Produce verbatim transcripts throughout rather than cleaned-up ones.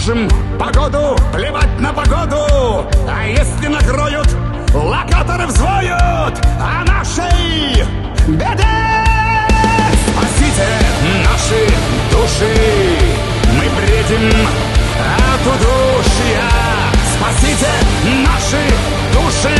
можем погоду, плевать на погоду. А если накроют, локаторы взвоют о нашей беде. Спасите наши души, мы бредим от удушья. Спасите наши души,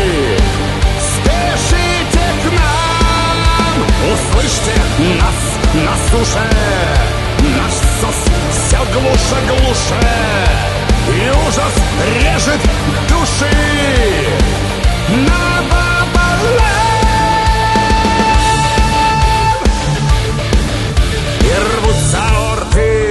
спешите к нам. Услышьте нас на суше, наш сос все глуше, глуше, и ужас режет души напополам. И рвутся орды,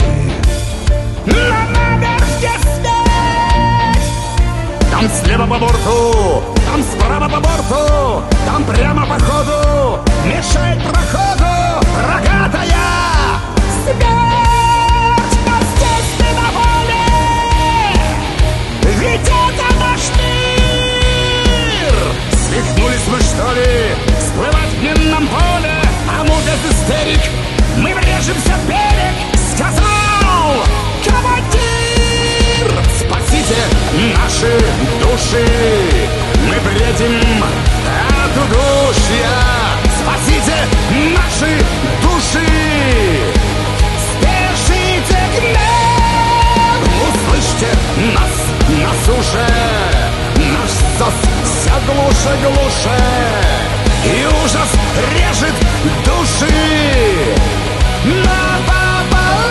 но наверхе свет. Там слева по борту, там справа по борту, там прямо по ходу мешает проходу рогатая смерть. Но здесь ты на воле, ведь это наш мир. Свихнулись мы, что ли, всплывать в минном поле? А ну без истерик, мы врежемся в берег, сказал командир. Спасите наши души, мы бредим от удушья. Спасите наши души, спешите к нам. Услышьте нас на суше, наш сос все глуше, глуше, и ужас режет души напополам.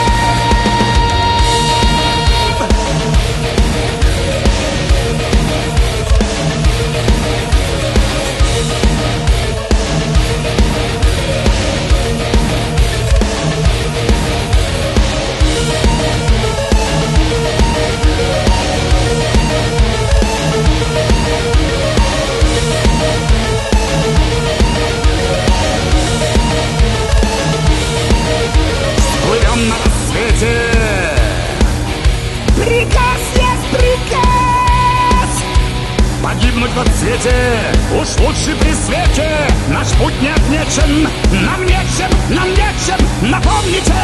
Плывем на рассвете, приказ есть приказ. Погибнуть во цвете, уж лучше при свете. Наш путь не отмечен, нам нечем, нам нечем, напомните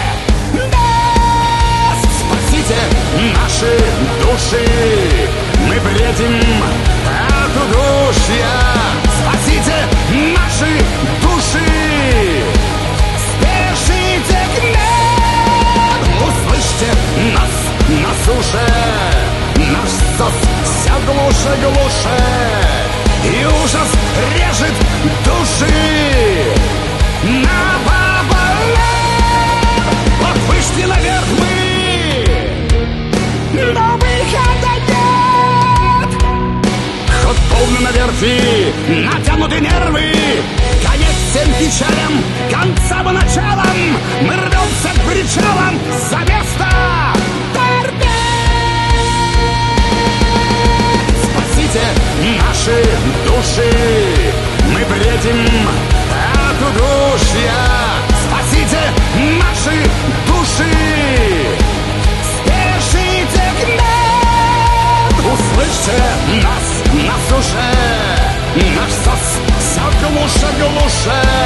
нас. Спасите наши души, мы бредим от удушья. Спасите наши души, спешите к нам. Услышьте нас на суше, наш сос все глуше, глуше, и ужас режет души напополам. Вот вышли наверх мы, но выхода нет. Ход полный на верфи, натянуты нервы, конец всем печалям, конца по началам. Мы рвемся к причалам за место торпед. Спасите наши души, мы бредим от удушья. Спасите наши души, спешите к нам. Услышьте нас на суше, наш сос все глуше, глуше,